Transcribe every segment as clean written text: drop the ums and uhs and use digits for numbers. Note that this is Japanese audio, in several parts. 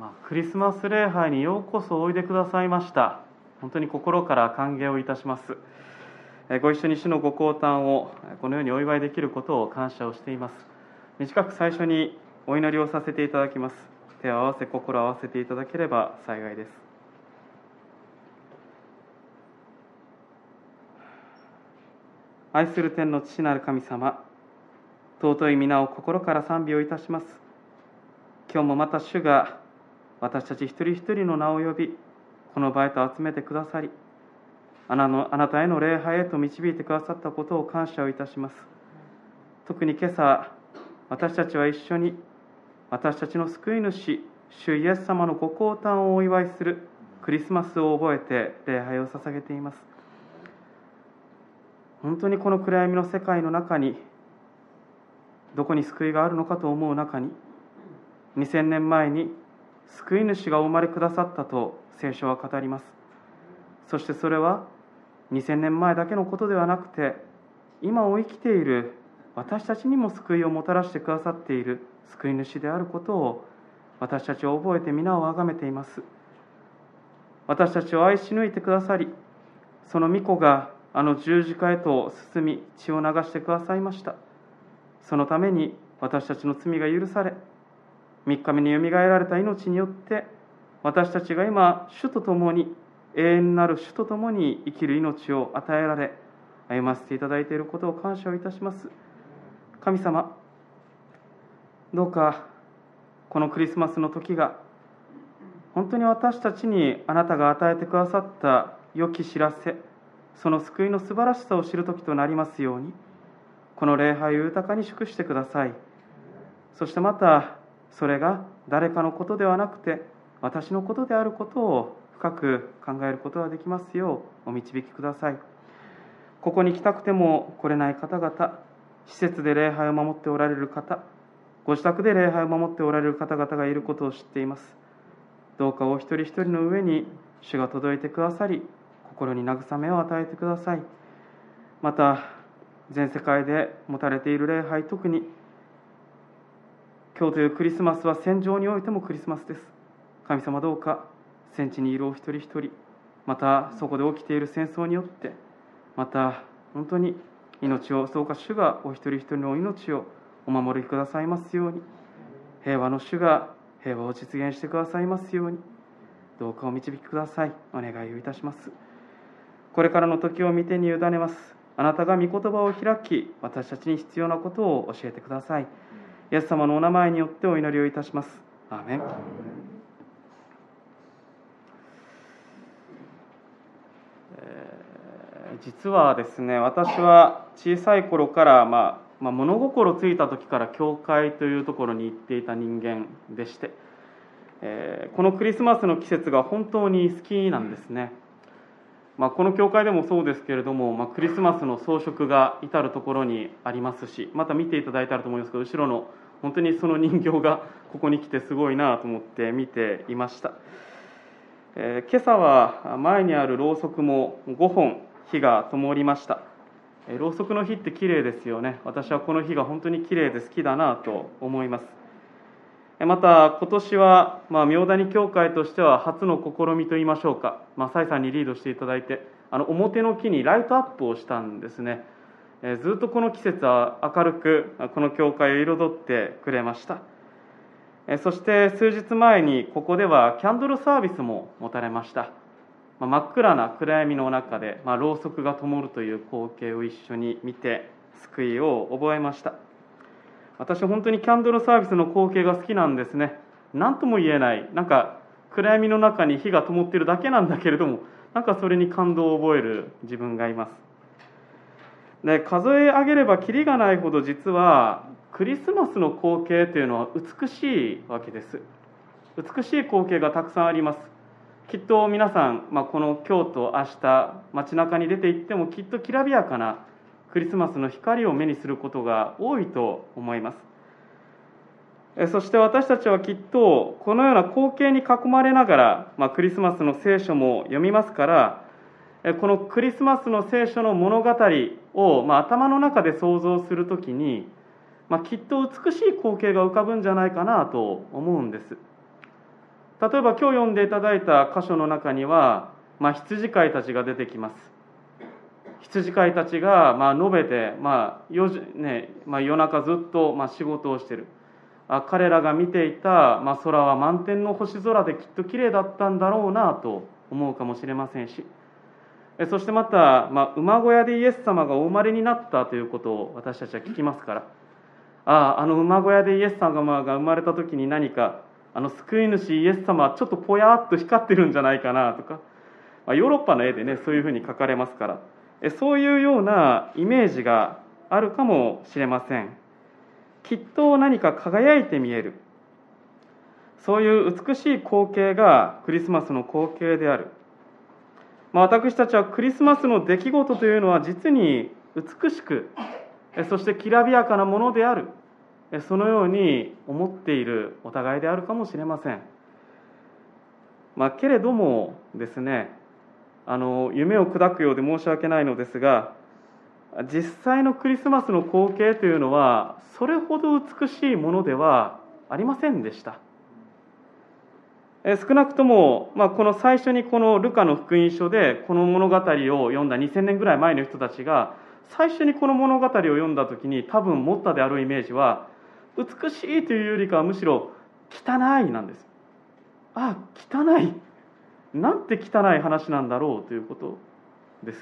クリスマス礼拝にようこそおいでくださいました。本当に心から歓迎をいたします。ご一緒に主のご降誕をこのようにお祝いできることを感謝をしています。短く最初にお祈りをさせていただきます。手を合わせ心を合わせていただければ幸いです。愛する天の父なる神様、尊い皆を心から賛美をいたします。今日もまた主が私たち一人一人の名を呼び、この場へと集めてくださり、あなたへの礼拝へと導いてくださったことを感謝をいたします。特に今朝、私たちは一緒に私たちの救い主、主イエス様のご降誕をお祝いするクリスマスを覚えて礼拝を捧げています。本当にこの暗闇の世界の中に、どこに救いがあるのかと思う中に、2000年前に救い主がお生まれくださったと聖書は語ります。そしてそれは2000年前だけのことではなくて、今を生きている私たちにも救いをもたらしてくださっている救い主であることを私たちは覚えて皆をあがめています。私たちを愛し抜いてくださり、その御子があの十字架へと進み血を流してくださいました。そのために私たちの罪が許され、3日目によみがえられた命によって私たちが今主と共に、永遠なる主と共に生きる命を与えられ、歩ませていただいていることを感謝をいたします。神様、どうかこのクリスマスの時が本当に私たちにあなたが与えてくださった良き知らせ、その救いの素晴らしさを知る時となりますように、この礼拝を豊かに祝してください。そしてまたそれが誰かのことではなくて私のことであることを深く考えることができますようお導きください。ここに来たくても来れない方々、施設で礼拝を守っておられる方、ご自宅で礼拝を守っておられる方々がいることを知っています。どうかお一人一人の上に主が届いてくださり、心に慰めを与えてください。また全世界で持たれている礼拝、特に今日というクリスマスは戦場においてもクリスマスです。神様、どうか戦地にいるお一人一人、またそこで起きている戦争によって、また本当に命を、そうか主がお一人一人の命をお守りくださいますように、平和の主が平和を実現してくださいますように、どうかお導きください。お願いをいたします。これからの時を見てに委ねます。あなたが御言葉を開き、私たちに必要なことを教えてください。イエス様のお名前によってお祈りをいたします。アーメン。実はですね、私は小さい頃から、物心ついた時から教会というところに行っていた人間でして、このクリスマスの季節が本当に好きなんですね。この教会でもそうですけれども、クリスマスの装飾が至るところにありますし、また見ていただいたらと思いますけど、後ろの本当にその人形がここに来てすごいなと思って見ていました。今朝は前にあるろうそくも5本火が灯りました。ろうそくの火って綺麗ですよね。私はこの火が本当に綺麗で好きだなと思います。また今年は、明谷教会としては初の試みといいましょうか、蔡さんにリードしていただいて、表の木にライトアップをしたんですね。ずっとこの季節は明るくこの教会を彩ってくれました。そして数日前にここではキャンドルサービスも持たれました。真っ暗な暗闇の中で、ろうそくが灯るという光景を一緒に見て救いを覚えました。私は本当にキャンドルサービスの光景が好きなんですね。何とも言えない、暗闇の中に火が灯っているだけなんだけれども、それに感動を覚える自分がいます。で、数え上げればキリがないほど、実はクリスマスの光景というのは美しいわけです。美しい光景がたくさんあります。きっと皆さん、この今日と明日街中に出て行っても、きっときらびやかなクリスマスの光を目にすることが多いと思います。そして私たちはきっとこのような光景に囲まれながら、クリスマスの聖書も読みますから、このクリスマスの聖書の物語を、頭の中で想像するときに、きっと美しい光景が浮かぶんじゃないかなと思うんです。 例えば今日読んでいただいた箇所の中には、羊飼いたちが出てきます。羊飼いたちが述べて、夜中ずっと仕事をしている。彼らが見ていた空は満天の星空できっときれいだったんだろうなと思うかもしれませんし、そしてまた、馬小屋でイエス様がお生まれになったということを私たちは聞きますから、あの馬小屋でイエス様が生まれた時に何か救い主イエス様はちょっとぽやっと光ってるんじゃないかなとか、ヨーロッパの絵でねそういうふうに描かれますから、そういうようなイメージがあるかもしれません。きっと何か輝いて見える、そういう美しい光景がクリスマスの光景である。私たちはクリスマスの出来事というのは実に美しく、そしてきらびやかなものである、そのように思っているお互いであるかもしれません。けれどもですね、夢を砕くようで申し訳ないのですが、実際のクリスマスの光景というのはそれほど美しいものではありませんでした。少なくとも、この最初にこのルカの福音書でこの物語を読んだ2000年ぐらい前の人たちが最初にこの物語を読んだ時に多分持ったであろうイメージは、美しいというよりかはむしろ汚いなんです。汚い、なんて汚い話なんだろうということです。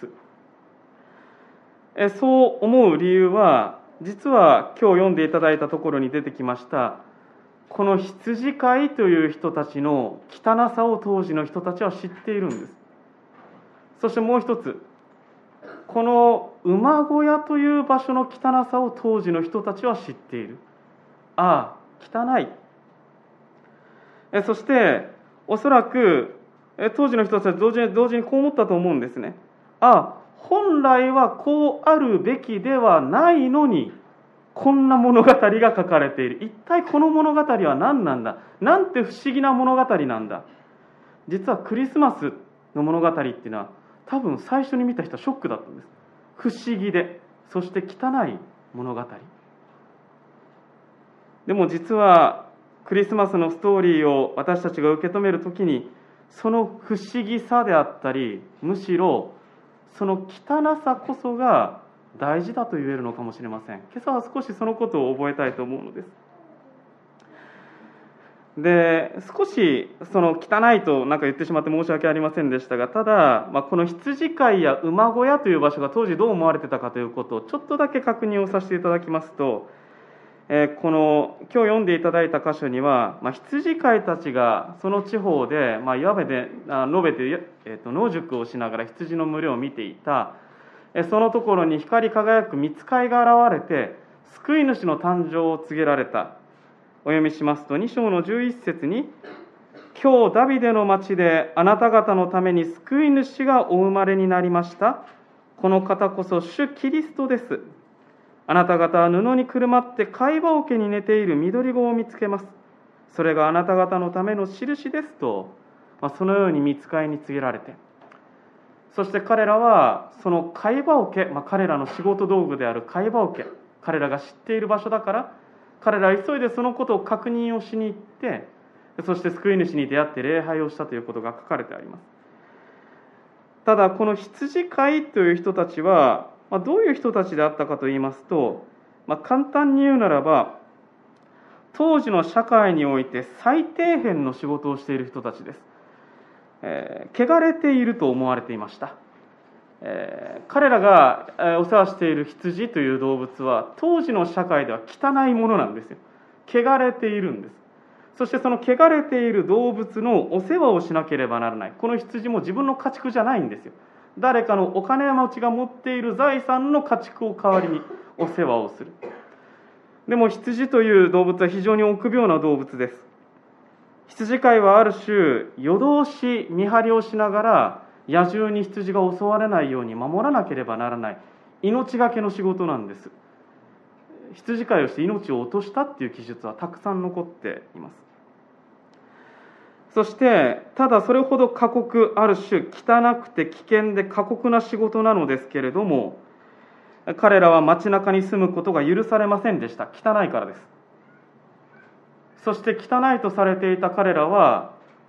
そう思う理由は、実は今日読んでいただいたところに出てきましたこの羊飼いという人たちの汚さを当時の人たちは知っているんです。そしてもう一つ、この馬小屋という場所の汚さを当時の人たちは知っている。汚い。そしておそらく当時の人たちは同時にこう思ったと思うんですね。本来はこうあるべきではないのにこんな物語が書かれている。一体この物語は何なんだ、なんて不思議な物語なんだ。実はクリスマスの物語っていうのは多分最初に見た人はショックだったんです。不思議で、そして汚い物語。でも実はクリスマスのストーリーを私たちが受け止めるときに、その不思議さであったり、むしろその汚さこそが大事だと言えるのかもしれません。今朝は少しそのことを覚えたいと思うのです。で、少しその汚いと言ってしまって申し訳ありませんでしたが、ただ、この羊飼いや馬小屋という場所が当時どう思われてたかということをちょっとだけ確認をさせていただきますと、この今日読んでいただいた箇所には、羊飼いたちがその地方で、ヤベで述べて、野宿をしながら羊の群れを見ていた、そのところに光り輝く御使いが現れて救い主の誕生を告げられた。お読みしますと、2章の11節に、今日ダビデの町であなた方のために救い主がお生まれになりました。この方こそ主キリストです。あなた方は布にくるまって貝羽桶に寝ている緑子を見つけます。それがあなた方のための印ですと、そのように御使いに告げられて、そして彼らはその貝羽桶、彼らの仕事道具である貝羽桶、彼らが知っている場所だから彼らは急いでそのことを確認をしに行って、そして救い主に出会って礼拝をしたということが書かれてあります。ただこの羊飼いという人たちはどういう人たちであったかといいますと、簡単に言うならば当時の社会において最底辺の仕事をしている人たちです。汚れていると思われていました。彼らがお世話している羊という動物は当時の社会では汚いものなんですよ。汚れているんです。そしてその汚れている動物のお世話をしなければならない。この羊も自分の家畜じゃないんですよ。誰かのお金持ちが持っている財産の家畜を代わりにお世話をする。でも羊という動物は非常に臆病な動物です。羊飼いはある種夜通し見張りをしながら野獣に羊が襲われないように守らなければならない命がけの仕事なんです。羊飼いをして命を落としたっていう記述はたくさん残っています。そしてただそれほど過酷、ある種汚くて危険で過酷な仕事なのですけれども、彼らは街中に住むことが許されませんでした。汚いからです。そして汚いとされていた彼らは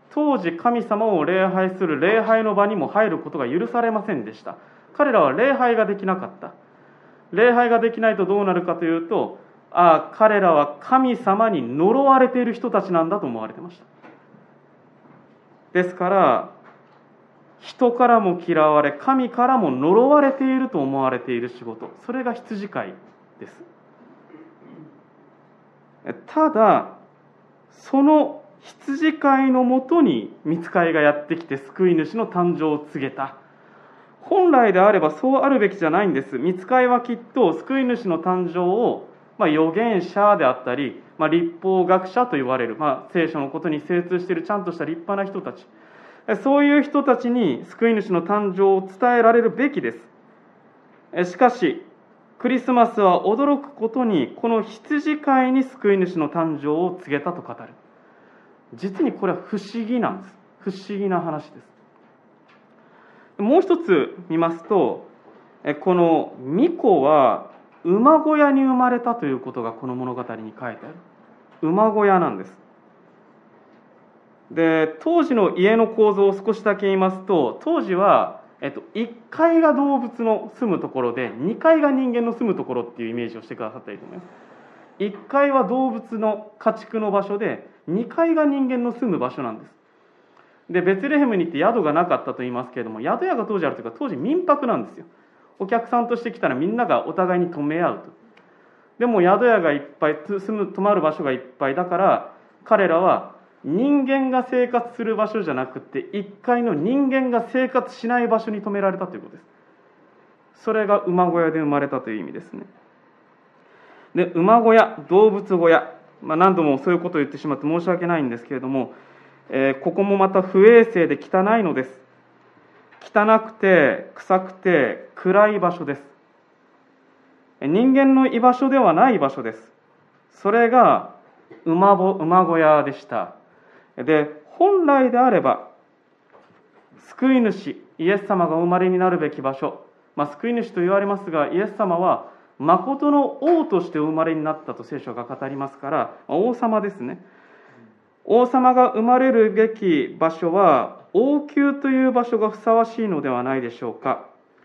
当時神様を礼拝する礼拝の場にも入ることが許されませんでした。彼らは礼拝ができなかった。礼拝ができないとどうなるかというと、彼らは神様に呪われている人たちなんだと思われてました。ですから人からも嫌われ、神からも呪われていると思われている仕事、それが羊飼いです。ただその羊飼いのもとに御使いがやってきて救い主の誕生を告げた。本来であればそうあるべきじゃないんです。御使いはきっと救い主の誕生を、預言者であったり、律法学者と言われる、聖書のことに精通しているちゃんとした立派な人たち、そういう人たちに救い主の誕生を伝えられるべきです。しかしクリスマスは驚くことに、この羊飼いに救い主の誕生を告げたと語る。実にこれは不思議なんです。不思議な話です。もう一つ見ますと、この御子は馬小屋に生まれたということがこの物語に書いてある。馬小屋なんです。で、当時の家の構造を少しだけ言いますと、当時は、1階が動物の住むところで2階が人間の住むところっていうイメージをしてくださったらいいと思います。1階は動物の家畜の場所で2階が人間の住む場所なんです。で、ベツレヘムに行って宿がなかったと言いますけれども、宿屋が当時あるというか、当時民泊なんですよ。お客さんとして来たらみんながお互いに泊め合うと。でも宿屋がいっぱい、泊まる場所がいっぱいだから、彼らは人間が生活する場所じゃなくて、1階の人間が生活しない場所に泊められたということです。それが馬小屋で生まれたという意味ですね。で、馬小屋、動物小屋、何度もそういうことを言ってしまって申し訳ないんですけれども、ここもまた不衛生で汚いのです。汚くて臭くて暗い場所です。人間の居場所ではない場所です。それが馬小屋でした。で、本来であれば救い主イエス様がお生まれになるべき場所、救い主と言われますが、イエス様は誠の王としてお生まれになったと聖書が語りますから、王様ですね。王様が生まれるべき場所は王宮という場所がふさわしいのではないでしょうか。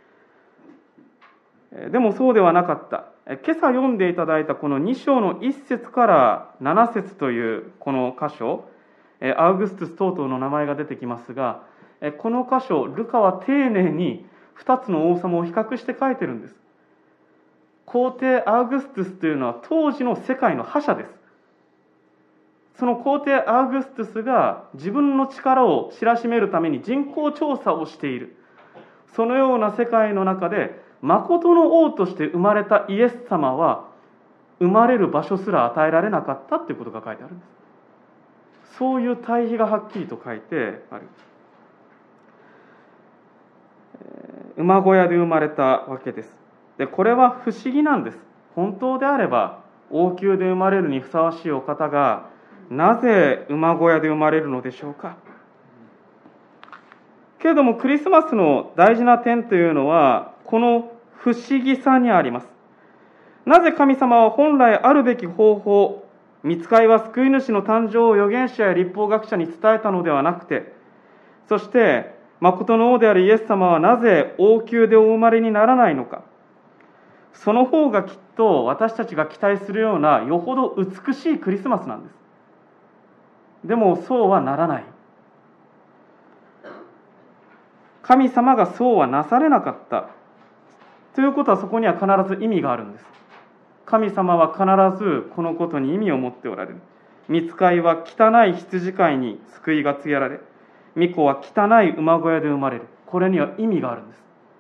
でもそうではなかった。今朝読んでいただいたこの2章の1節から7節というこの箇所、アウグストゥス等々の名前が出てきますが、この箇所、ルカは丁寧に2つの王様を比較して書いてるんです。皇帝アウグストゥスというのは当時の世界の覇者です。その皇帝アウグストゥスが自分の力を知らしめるために人口調査をしている。そのような世界の中で、誠の王として生まれたイエス様は生まれる場所すら与えられなかったということが書いてあるんです。そういう対比がはっきりと書いてある。馬小屋で生まれたわけです。で、これは不思議なんです。本当であれば王宮で生まれるにふさわしいお方がなぜ馬小屋で生まれるのでしょうか。けれどもクリスマスの大事な点というのはこの不思議さにあります。なぜ神様は本来あるべき方法、御使いは救い主の誕生を預言者や律法学者に伝えたのではなくて、そして誠の王であるイエス様はなぜ王宮でお生まれにならないのか。その方がきっと私たちが期待するようなよほど美しいクリスマスなんです。でもそうはならない。神様がそうはなされなかったということは、そこには必ず意味があるんです。神様は必ずこのことに意味を持っておられる。御使いは汚い羊飼いに救いが告げられ、御子は汚い馬小屋で生まれる。これには意味があるんです。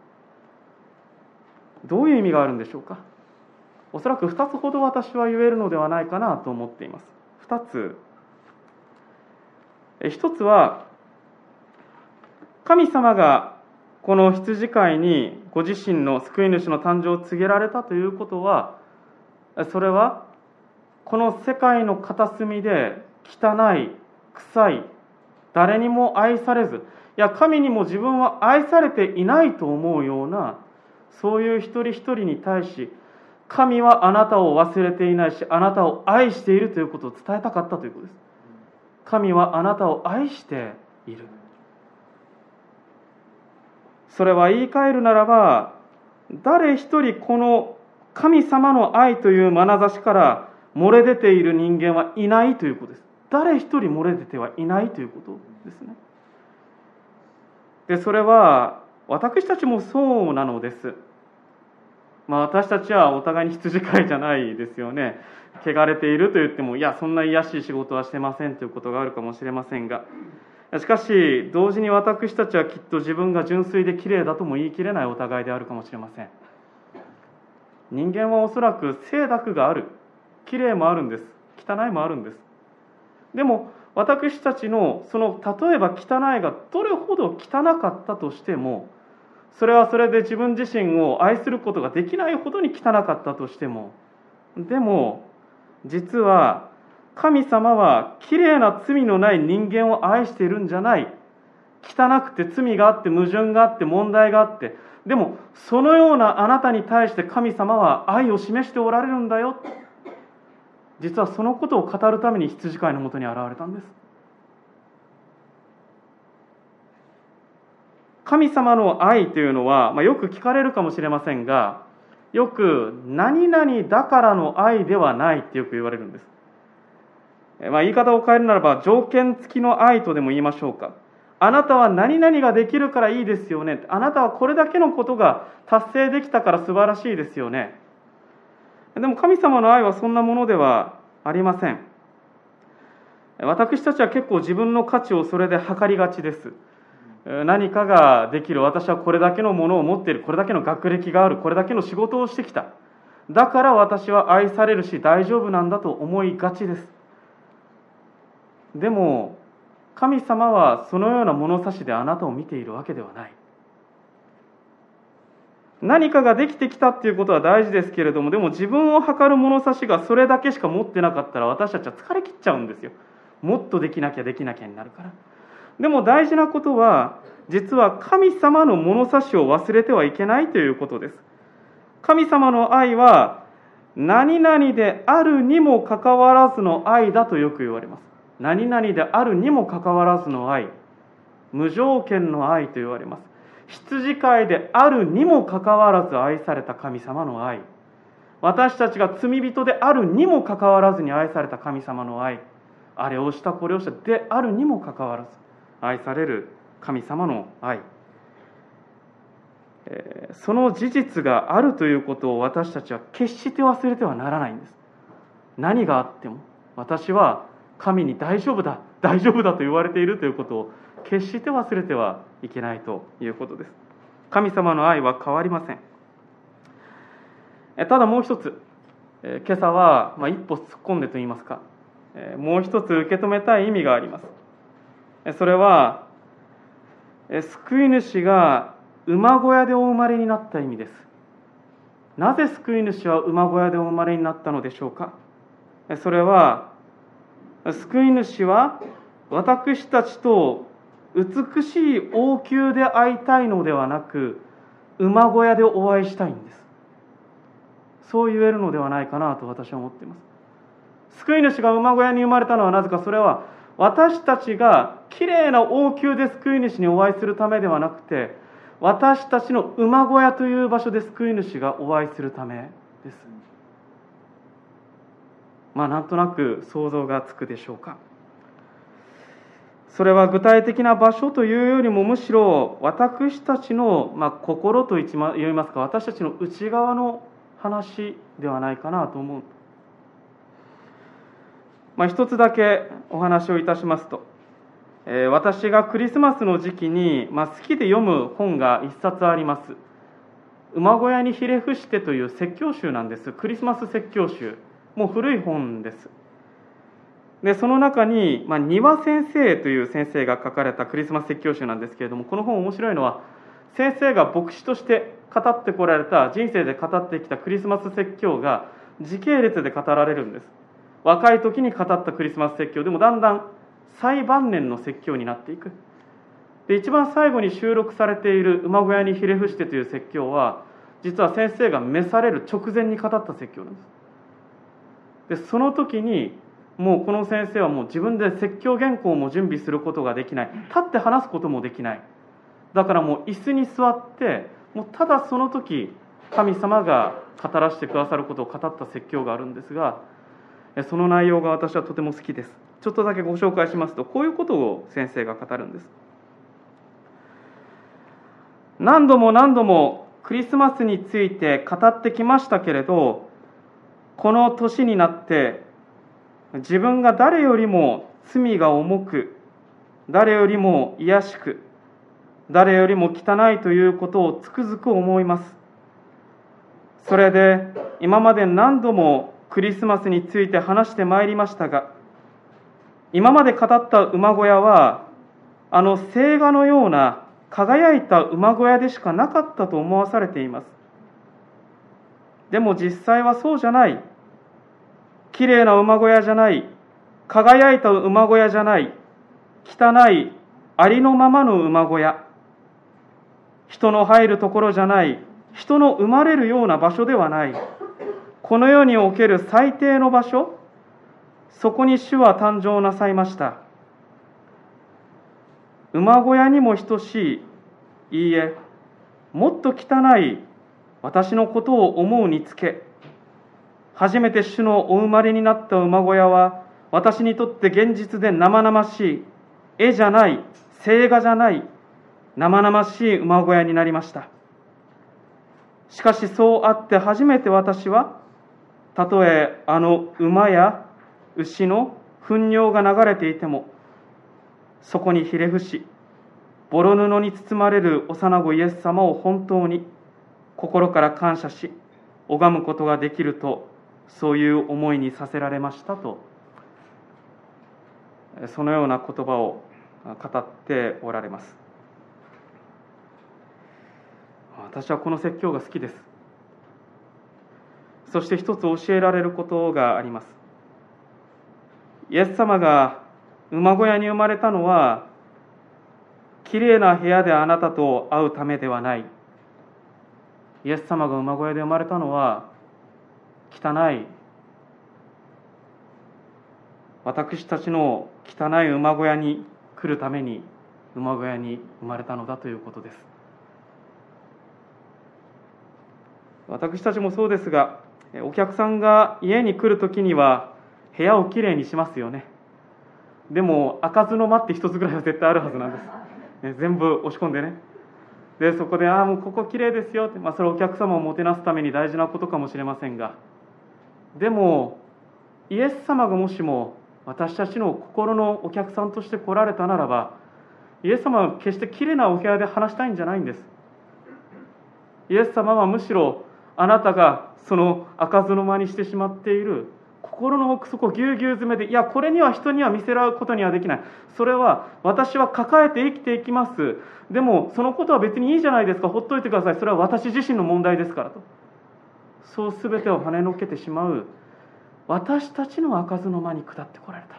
どういう意味があるんでしょうか。おそらく2つほど私は言えるのではないかなと思っています。2つ。1つは、神様がこの羊飼いにご自身の救い主の誕生を告げられたということは、それはこの世界の片隅で汚い、臭い、誰にも愛されず、いや神にも自分は愛されていないと思うような、そういう一人一人に対し、神はあなたを忘れていないし、あなたを愛しているということを伝えたかったということです。 神はあなたを愛している。それは言い換えるならば、誰一人この神様の愛という眼差しから漏れ出ている人間はいないということです。誰一人漏れ出てはいないということですね。で、それは私たちもそうなのです。私たちはお互いに羊飼いじゃないですよね。汚れていると言っても、いや、そんな卑しい仕事はしてませんということがあるかもしれませんが、しかし同時に私たちはきっと自分が純粋できれいだとも言い切れないお互いであるかもしれません。人間はおそらく清濁がある、きれいもあるんです、汚いもあるんです。でも私たちのその例えば汚いがどれほど汚かったとしても、それはそれで自分自身を愛することができないほどに汚かったとしても、でも実は神様はきれいな罪のない人間を愛しているんじゃない。汚くて罪があって矛盾があって問題があって、でもそのようなあなたに対して神様は愛を示しておられるんだよ。実はそのことを語るために羊飼いのもとに現れたんです。神様の愛というのは、よく聞かれるかもしれませんが、よく何々だからの愛ではないってよく言われるんです。言い方を変えるならば、条件付きの愛とでも言いましょうか。あなたは何々ができるからいいですよね。あなたはこれだけのことが達成できたから素晴らしいですよね。でも神様の愛はそんなものではありません。私たちは結構自分の価値をそれで測りがちです。何かができる、私はこれだけのものを持っている、これだけの学歴がある、これだけの仕事をしてきた、だから私は愛されるし大丈夫なんだと思いがちです。でも神様はそのような物差しであなたを見ているわけではない。何かができてきたっていうことは大事ですけれども、でも自分を測る物差しがそれだけしか持ってなかったら、私たちは疲れ切っちゃうんですよ。もっとできなきゃできなきゃになるから。でも大事なことは、実は神様の物差しを忘れてはいけないということです。神様の愛は何々であるにもかかわらずの愛だとよく言われます。何々であるにもかかわらずの愛、無条件の愛と言われます。羊飼いであるにもかかわらず愛された神様の愛、私たちが罪人であるにもかかわらずに愛された神様の愛、あれをしたこれをしたであるにもかかわらず愛される神様の愛、その事実があるということを私たちは決して忘れてはならないんです。何があっても私は神に大丈夫だ、大丈夫だと言われているということを決して忘れてはいけないということです。神様の愛は変わりません。ただもう一つ、今朝は一歩突っ込んでといいますか、もう一つ受け止めたい意味があります。それは救い主が馬小屋でお生まれになった意味です。なぜ救い主は馬小屋でお生まれになったのでしょうか。それは救い主は私たちと美しい王宮で会いたいのではなく、馬小屋でお会いしたいんです。そう言えるのではないかなと私は思っています。救い主が馬小屋に生まれたのはなぜか、それは私たちがきれいな王宮で救い主にお会いするためではなくて、私たちの馬小屋という場所で救い主がお会いするためです。なんとなく想像がつくでしょうか。それは具体的な場所というよりも、むしろ私たちの心といいますか、私たちの内側の話ではないかなと思う。一つだけお話をいたしますと、私がクリスマスの時期に好きで読む本が一冊あります。馬小屋にひれ伏してという説教集なんです。クリスマス説教集、もう古い本です。でその中に、庭先生という先生が書かれたクリスマス説教集なんですけれども、この本面白いのは、先生が牧師として語ってこられた、人生で語ってきたクリスマス説教が時系列で語られるんです。若い時に語ったクリスマス説教でもだんだん最晩年の説教になっていく。で一番最後に収録されている馬小屋にひれ伏してという説教は、実は先生が召される直前に語った説教なんです。でその時にもうこの先生はもう自分で説教原稿も準備することができない、立って話すこともできない。だからもう椅子に座って、もうただその時神様が語らせてくださることを語った説教があるんですが、その内容が私はとても好きです。ちょっとだけご紹介しますと、こういうことを先生が語るんです。何度も何度もクリスマスについて語ってきましたけれど、この年になって自分が誰よりも罪が重く、誰よりも卑しく、誰よりも汚いということをつくづく思います。それで今まで何度もクリスマスについて話してまいりましたが、今まで語った馬小屋はあの聖画のような輝いた馬小屋でしかなかったと思わされています。でも実際はそうじゃない。きれいな馬小屋じゃない、輝いた馬小屋じゃない、汚いありのままの馬小屋、人の入るところじゃない、人の生まれるような場所ではない、この世における最低の場所、そこに主は誕生なさいました。馬小屋にも等しい、いいえ、もっと汚い私のことを思うにつけ、初めて主のお生まれになった馬小屋は、私にとって現実で生々しい、絵じゃない、聖画じゃない、生々しい馬小屋になりました。しかしそうあって初めて私は、たとえあの馬や牛の糞尿が流れていても、そこにひれ伏し、ボロ布に包まれる幼子イエス様を本当に心から感謝し、拝むことができると、そういう思いにさせられましたと、そのような言葉を語っておられます。私はこの説教が好きです。そして一つ教えられることがあります。イエス様が馬小屋に生まれたのは、きれいな部屋であなたと会うためではない。イエス様が馬小屋で生まれたのは、汚い、私たちの汚い馬小屋に来るために馬小屋に生まれたのだということです。私たちもそうですが、お客さんが家に来るときには部屋をきれいにしますよね。でも開かずの間って一つぐらいは絶対あるはずなんです。全部押し込んでね。でそこでもうここきれいですよって、それはお客様をもてなすために大事なことかもしれませんが、でもイエス様がもしも私たちの心のお客さんとして来られたならば、イエス様は決してきれいなお部屋で話したいんじゃないんです。イエス様はむしろあなたがその開かずの間にしてしまっている心の奥底ぎゅうぎゅう詰めで、いやこれには人には見せられることにはできない、それは私は抱えて生きていきます、でもそのことは別にいいじゃないですか、ほっといてください、それは私自身の問題ですからと、そう全てを跳ねのけてしまう私たちの開かずの間に下ってこられた。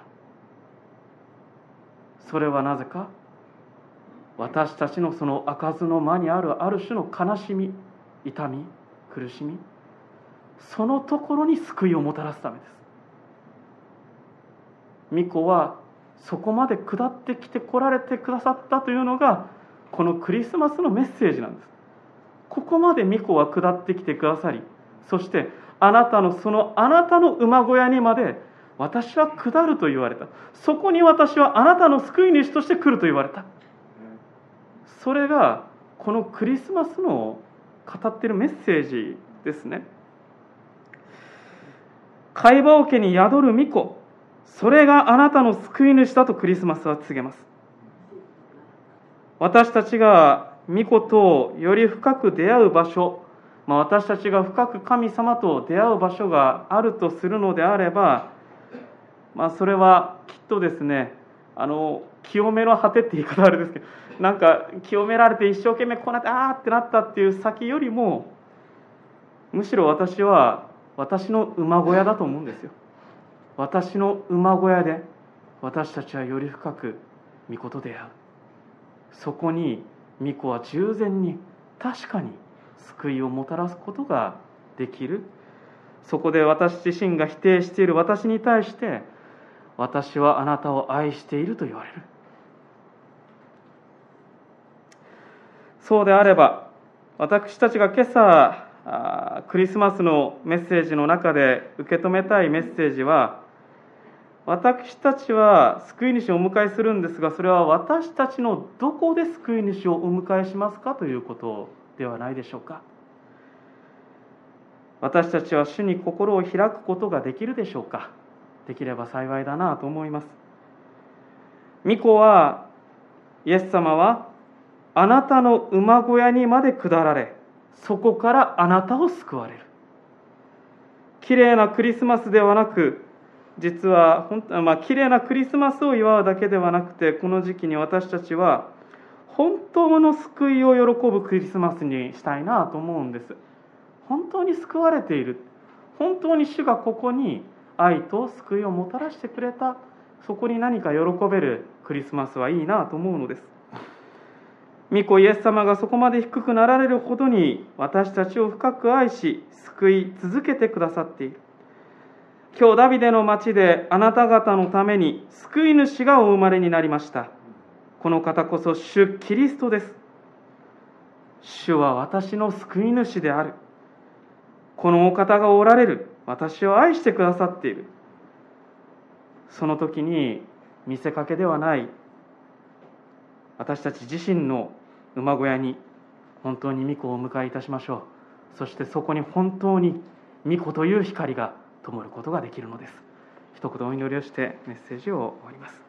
それはなぜか、私たちのその開かずの間にあるある種の悲しみ、痛み、苦しみ、そのところに救いをもたらすためです。御子はそこまで下ってきて来られてくださったというのがこのクリスマスのメッセージなんです。ここまで御子は下ってきてくださり、そしてあなたの馬小屋にまで私は下ると言われた。そこに私はあなたの救い主として来ると言われた。それがこのクリスマスの語っているメッセージですね。貝羽桶に宿る御子、それがあなたの救い主だとクリスマスは告げます。私たちが御子とより深く出会う場所、私たちが深く神様と出会う場所があるとするのであれば、それはきっとですね、清めの果てって言い方はあれですけど、なんか清められて一生懸命こうなってってなったっていう先よりも、むしろ私は私の馬小屋だと思うんですよ。私の馬小屋で私たちはより深く御子と出会う。そこに御子は従前に確かに救いをもたらすことができる。そこで私自身が否定している私に対して、 私はあなたを愛していると言われる。そうであれば、私たちが今朝クリスマスのメッセージの中で受け止めたいメッセージは、私たちは救い主をお迎えするんですが、それは私たちのどこで救い主をお迎えしますかということではないでしょうか。私たちは主に心を開くことができるでしょうか。できれば幸いだなと思います。御子は、イエス様はあなたの馬小屋にまで下られ、そこからあなたを救われる。きれいなクリスマスではなく、実はきれいなクリスマスを祝うだけではなくて、この時期に私たちは本当の救いを喜ぶクリスマスにしたいなと思うんです。本当に救われている、本当に主がここに愛と救いをもたらしてくれた、そこに何か喜べるクリスマスはいいなと思うのです。御子イエス様がそこまで低くなられるほどに私たちを深く愛し救い続けてくださっている。今日ダビデの町であなた方のために救い主がお生まれになりました。この方こそ主キリストです。主は私の救い主である。このお方がおられる。私を愛してくださっている。その時に見せかけではない私たち自身の馬小屋に本当に御子をお迎えいたしましょう。そしてそこに本当に御子という光が灯ることができるのです。一言お祈りをしてメッセージを終わります。